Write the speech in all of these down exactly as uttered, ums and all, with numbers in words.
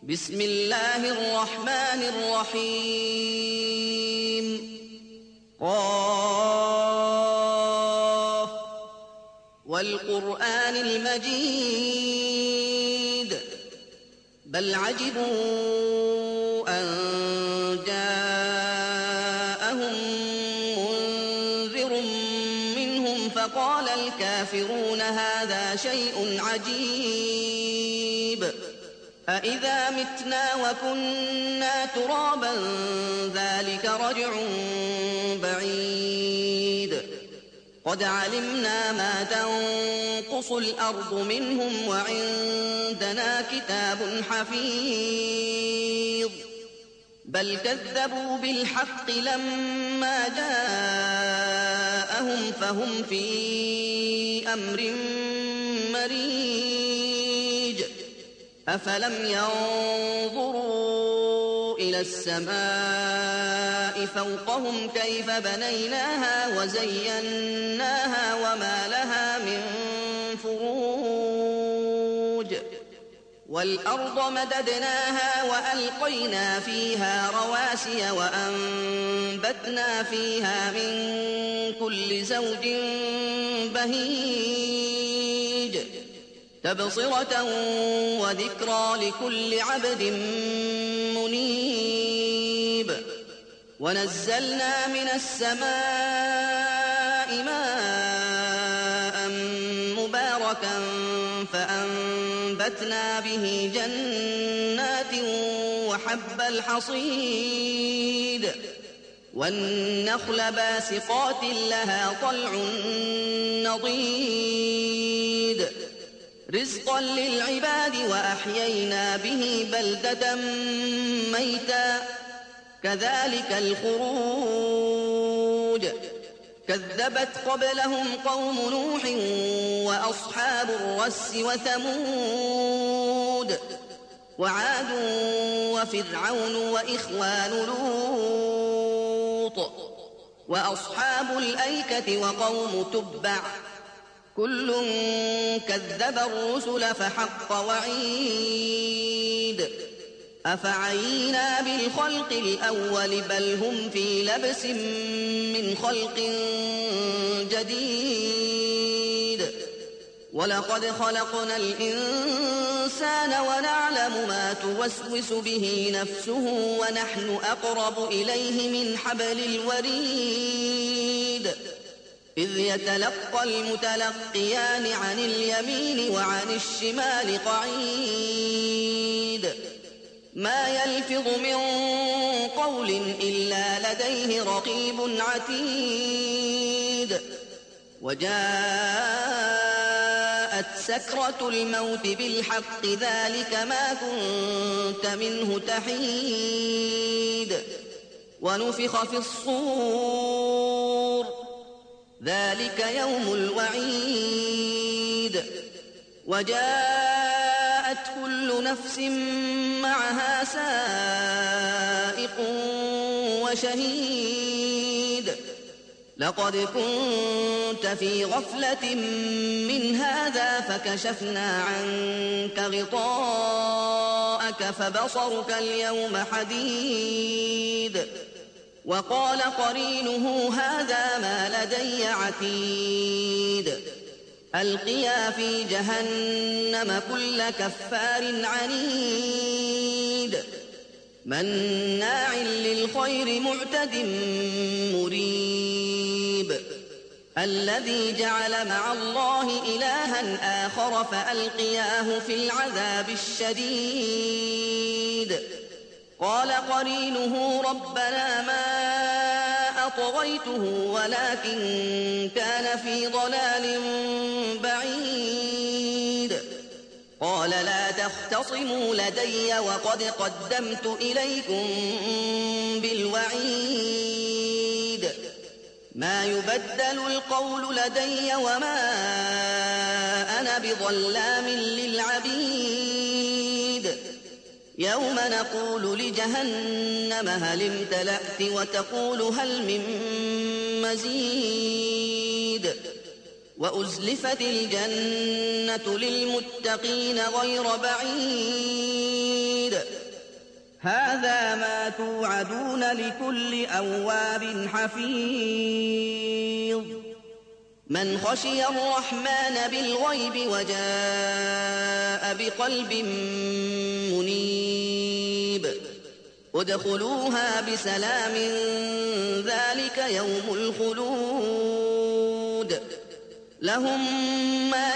بسم الله الرحمن الرحيم قاف والقرآن المجيد بل عجبوا أن جاءهم منذر منهم فقال الكافرون هذا شيء عجيب أإذا متنا وكنا ترابا ذلك رجع بعيد قد علمنا ما تنقص الأرض منهم وعندنا كتاب حفيظ بل كذبوا بالحق لما جاءهم فهم في أمر مريج أفلم ينظروا إلى السماء فوقهم كيف بنيناها وزيناها وما لها من فروج والأرض مددناها وألقينا فيها رواسي وأنبتنا فيها من كل زوج بهيج تبصرة وذكرى لكل عبد منيب ونزلنا من السماء ماء مباركا فأنبتنا به جنات وحب الحصيد والنخل باسقات لها طلع نضيد رزقا للعباد وأحيينا به بلدة ميتا كذلك الخروج كذبت قبلهم قوم نوح وأصحاب الرس وثمود وعاد وفرعون وإخوان لوط وأصحاب الأيكة وقوم تبع كل كذب الرسل فحق وعيد أفعينا بالخلق الأول بل هم في لبس من خلق جديد ولقد خلقنا الإنسان ونعلم ما توسوس به نفسه ونحن أقرب إليه من حبل الوريد إذ يتلقى المتلقيان عن اليمين وعن الشمال قعيد ما يلفظ من قول إلا لديه رقيب عتيد وجاءت سكرة الموت بالحق ذلك ما كنت منه تحيد ونفخ في الصور ذلك يوم الوعيد وجاءت كل نفس معها سائق وشهيد لقد كنت في غفلة من هذا فكشفنا عنك غطاءك فبصرك اليوم حديد وقال قرينه هذا ما لدي عتيد ألقيا في جهنم كل كفار عنيد مناع للخير معتد مريب الذي جعل مع الله إلها آخر فألقياه في العذاب الشديد قال قرينه ربنا ما أطغيته ولكن كان في ضلال بعيد قال لا تختصموا لدي وقد قدمت إليكم بالوعيد ما يبدل القول لدي وما أنا بظلام للعبيد يوم نقول لجهنم هل امتلأت وتقول هل من مزيد وأزلفت الجنة للمتقين غير بعيد هذا ما توعدون لكل أواب حفيظ من خشي الرحمن بالغيب وجاء بقلب منيب ادخلوها بسلام ذلك يوم الخلود لهم ما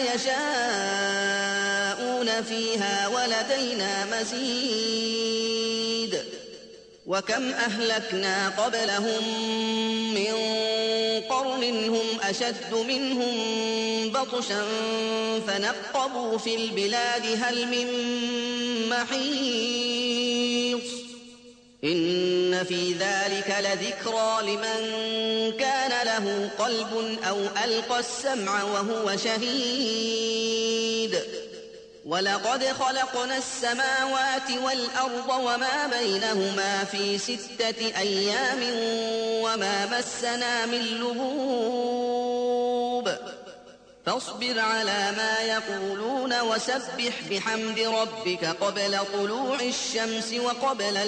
يشاءون فيها ولدينا مزيد وكم أهلكنا قبلهم من قرن هم أشد منهم بطشا فنقبوا في البلاد هل من محيص إن في ذلك لذكرى لمن كان له قلب أو ألقى السمع وهو شهيد ولقد خلقنا السماوات والأرض وما بينهما في ستة أيام وما مسنا من لغوب فاصبر على ما يقولون وسبح بحمد ربك قبل طلوع الشمس وقبل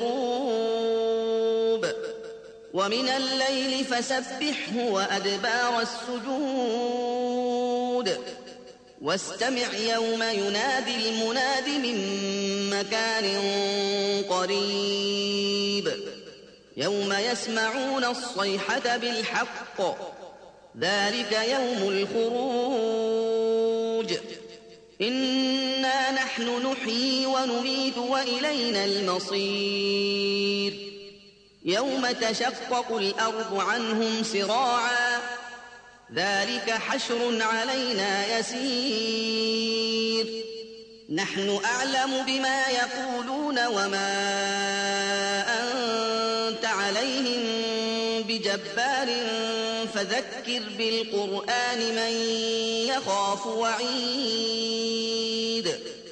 الغروب ومن الليل فسبحه وأدبار السجود واستمع يوم ينادي المناد من مكان قريب يوم يسمعون الصيحة بالحق ذلك يوم الخروج إنا نحن نحيي ونميت وإلينا المصير يوم تشقق الأرض عنهم سراعا ذلك حشر علينا يسير نحن أعلم بما يقولون وما أنت عليهم بجبار فذكر بالقرآن من يخاف وعيد